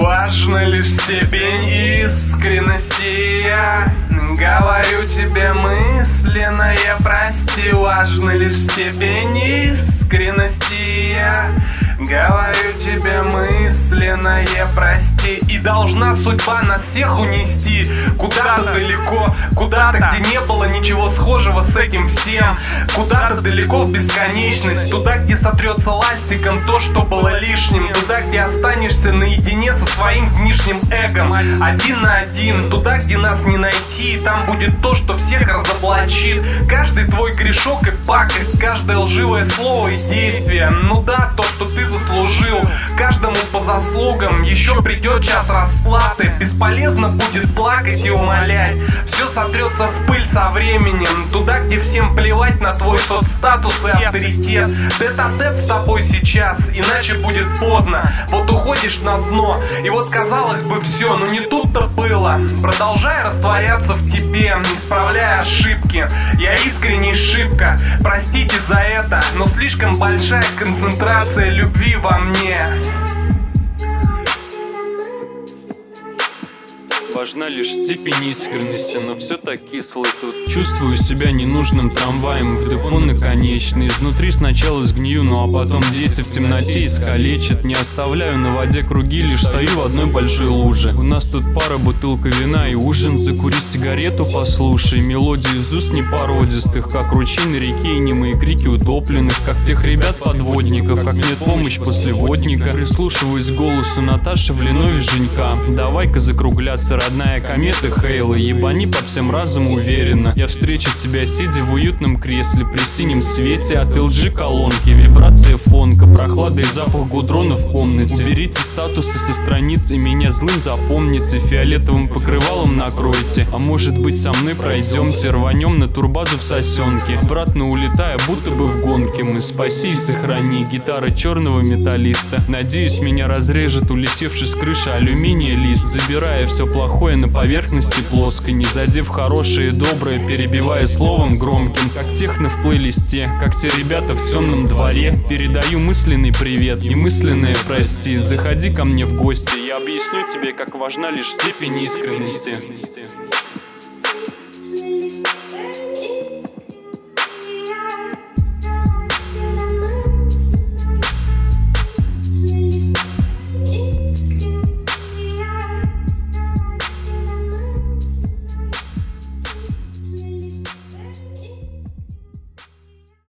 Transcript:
Важно лишь степень искренности. Я говорю тебе мысленно, я прости. Важно лишь степень искренности. Я говорю тебе мысленно, я прости. И должна судьба нас всех унести куда-то далеко, куда-то, где не было ничего схожего с этим всем. Куда-то далеко в бесконечность, туда, где сотрется ластиком то, что было лишним. Туда, где останешься наедине со своим внешним эгом, один на один. Туда, где нас не найти, и там будет то, что всех разоблачит. Каждый твой грешок и пакость, каждое лживое слово и действие. Ну да, то, что ты заслужил, каждому по заслугам. Еще придет час расплаты, бесполезно будет плакать и умолять. Все сотрется в пыль со временем. Туда, где всем плевать на твой соцстатус и авторитет. Тет-а-тет с тобой сейчас, иначе будет поздно. Вот уходишь на дно, и вот казалось бы все, но не тут-то было. Продолжай растворяться в тебе, исправляя ошибки. Я искренне шибко, простите за это, но слишком большая концентрация любви во мне. Важна лишь степень искренности, но все так кисло тут. Чувствую себя ненужным трамваем в депо наконечный. Изнутри сначала сгнию, ну а потом дети в темноте искалечат. Не оставляю на воде круги, лишь стою в одной большой луже. У нас тут пара, бутылка вина и ужин. Закури сигарету, послушай мелодии из уст непородистых, как ручей на реке и немые крики утопленных, как тех ребят-подводников, как нет помощь после водника. Прислушиваюсь к голосу Наташи Влиной и Женька. Давай-ка закругляться, родная комета Хейла, ебани по всем разом уверенно. Я встречу тебя, сидя в уютном кресле при синем свете от LG колонки. Вибрация фонка, прохлада и запах гудрона в комнате. Берите статусы со страниц и меня злым запомните. Фиолетовым покрывалом накройте, а может быть со мной пройдемте. Рванем на турбазу в сосенке, обратно улетая, будто бы в гонке. Мы спаси и сохрани, гитара черного металлиста. Надеюсь, меня разрежет улетевший с крыши алюминия лист, забирая все плохое на поверхности плоской, не задев хорошее и доброе, перебивая словом громким, как техно в плейлисте, как те ребята в темном дворе. Передаю мысленный привет и мысленное прости. Заходи ко мне в гости, я объясню тебе, как важна лишь степень искренности.